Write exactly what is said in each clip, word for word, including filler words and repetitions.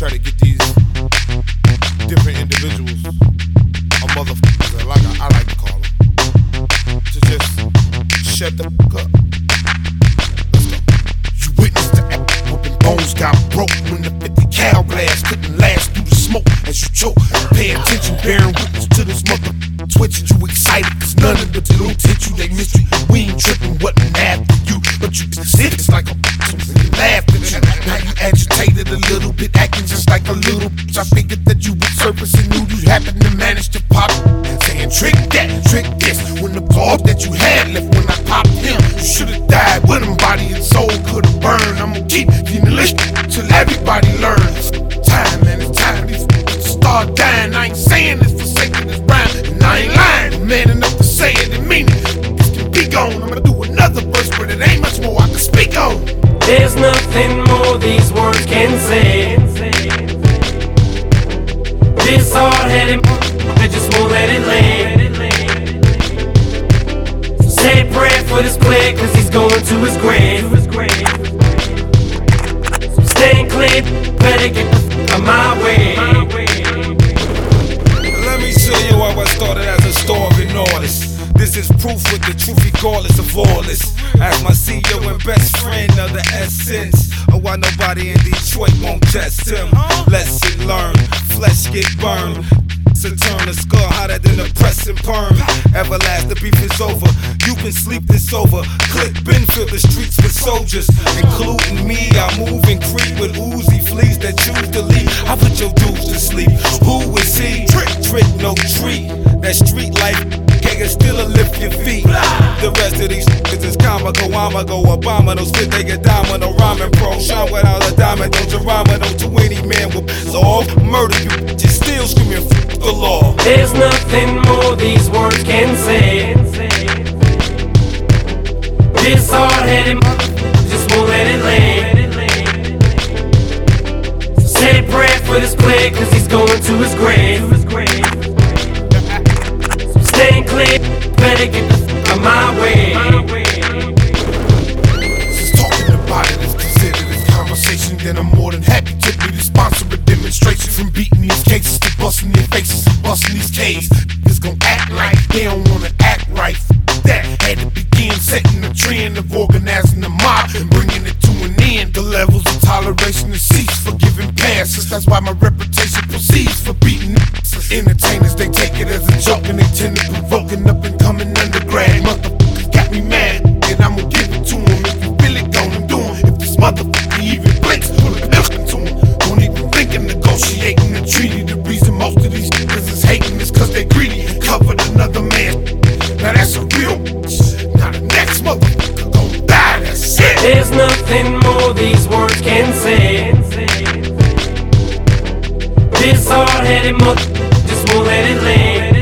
try to get these different individuals, or motherfuckers, like I, I like to call them, to just shut the fuck up. Let's go. You witnessed the act whooping bones got broke when the fifty cal blast couldn't last through the smoke as you choke. Pay attention, bearing witness to this mother twitching. You excited cause none of the don't hit you, they missed you. We ain't tripping, wasn't after you, but you just sit it's like a and you laughed at you. Now you agitated a little bit, acting just like a little bitch. I figured that you would surface and knew you happened to manage to pop it. Saying trick that, trick this, when the blood that you had left when I popped him. You should've died with him, body and soul could've burned. I'ma keep getting listening till everybody learns. Time, man, it's time these to start dying. I ain't saying this for sake of this rhyme, and I ain't lying. I'm man enough to say it and mean it. This can be gone. I'm gonna do another verse, but it ain't much more I can speak on. There's nothing more these words can say. This hard-headed I just won't let it lay. So say a prayer for this player, cause he's going to his grave. So staying clear, better get the f*** out my way. Let me show you how I started as a story artist. This is proof with the truth regardless of all this. As my C E O and best friend of the essence of why nobody in Detroit won't test him. Lesson learned, flesh get burned. So turn the skull hotter than a pressing perm. Everlasting beef is over, you can sleep this over. Click been fill the streets with soldiers, including me. I move and creep with Uzi fleas that choose to leave. I put your dudes to sleep. Who is he? Trick, trick, no treat. That street life can't still lift your feet. The rest of these niggas is comical. I'ma go Obama, no spit, they get diamond, no rhyming pro. Shine without a diamond, don't you rhyme, no twenty man will all murder you. Just still screaming f the law. There's nothing more these words can say. This hard-headed just won't let it lay. So say a prayer for this player, cause he's going to his grave. So staying clear, better get the f*** out my way. Since talking about it is considered this conversation, then I'm more than happy to be the sponsor of demonstration. From beating these cases to busting their faces and busting these K's. Niggas gon' act like they don't wanna act right. F that had to begin setting the trend of organizing the mob and bringing it to an end. The levels of toleration and cease for giving passes. That's why my reputation proceeds for beating niggas. Entertainers, they take it as a joke and they tend to provoking up and coming undergrad. Motherfuckers got me mad, and I'ma give it to them. If you really gonna do them, if this motherfucker even blinks, put a pistol to him. Don't even think of negotiating the treaty. The reason most of these niggas is hating is cause they greedy and covered another man. Now that's a real bitch. Now the next motherfucker gon' die, that's it. There's nothing more these words can say. This hard-headed mother just won't let it lay.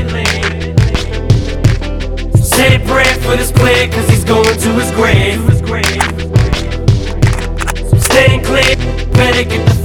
So say a prayer for this player, cause he's going to his grave. So staying clear, better get the